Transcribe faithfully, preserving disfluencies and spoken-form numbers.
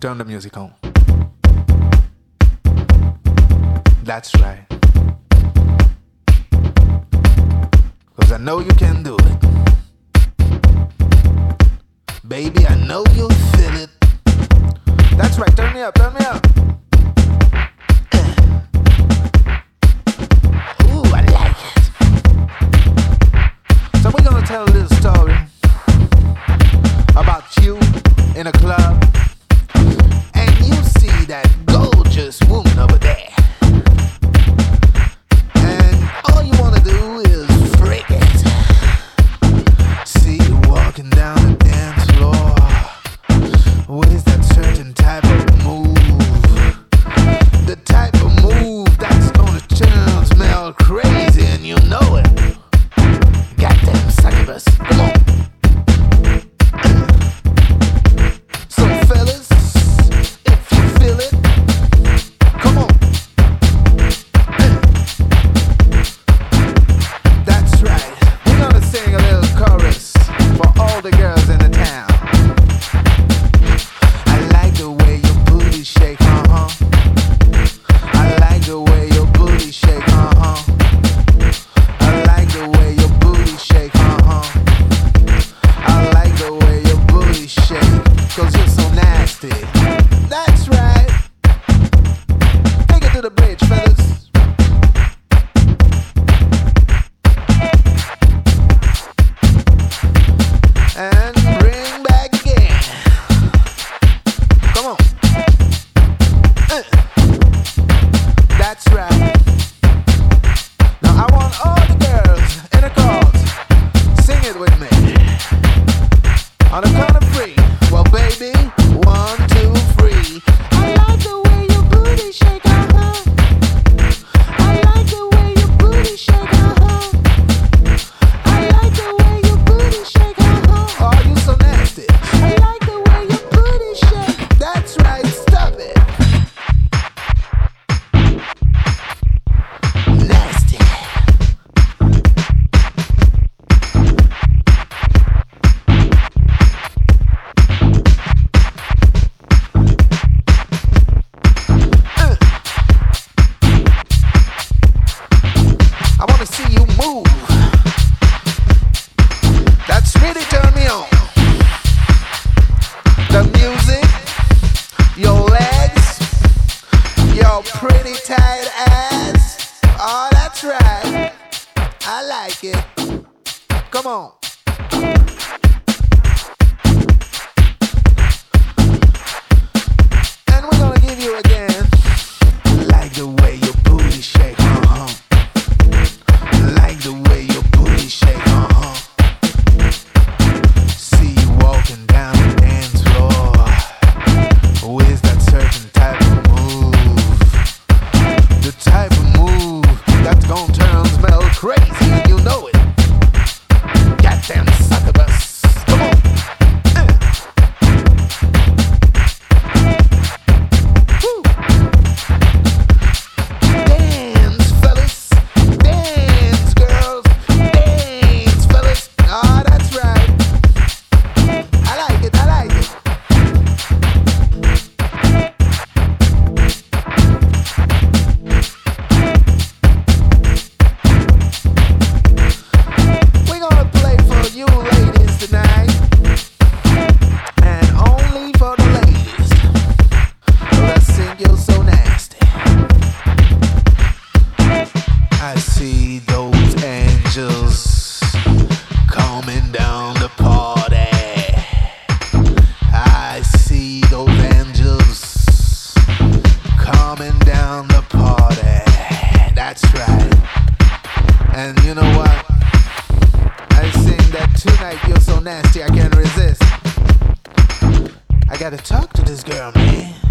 Turn the music on. That's right. Cause I know you can do it. Baby, I know you'll feel it. That's right, turn me up, turn me up. Ooh, I like it. So we're gonna tell a little story about you in a club, and you see that gorgeous woman over there, and all you wanna do is freak it. See you walking down the dance floor. What is that certain type of move? The type of move that's gonna turn smell crazy, and you know it. Goddamn succubus, come on. So fellas, if you feel it, come on. That's right. We're gonna sing a little chorus for all the girls in the town. I like the way your booty shake, uh-huh. I like the way your booty shake, uh-huh. I like the way your booty shake, uh-huh. I like the way your booty shake, cause you're so nasty. That's right. Take it to the bridge, fellas. And bring back again. Come on. Uh. That's right. Now I want all the girls in the chorus, sing it with me. On the count of three. Well, baby, one, two, three. I like the way your booty shake, uh-huh. I like the way your booty shake, uh-huh. I like the way your booty shake, uh-huh. Oh, you so nasty. I like the way your booty shake. That's right, stop it. Nasty. Uh. I wanna see you move. That's really turn me on. The music, your legs, your pretty tight ass. Oh, that's right. I like it. Come on. And we're gonna give you again. Like the way your booty shake, uh-huh. Like the way your booty shake, uh-huh. See you walking down the dance floor. Who is that certain type of move? The type of move that's gonna turn smell crazy, and you know it. Goddamn succubus. Come on. Uh. Woo. Dance, fellas. Dance, girls. Dance, fellas. Ah, that's right. I like it, I like it. We're gonna play for you ladies tonight, and only for the ladies. Let's sing You're So Nasty. I see those angels coming down the party. I see those angels coming down the party. That's right. And you know what? I sing that tonight you're so nasty I can't resist. I gotta talk to this girl, man.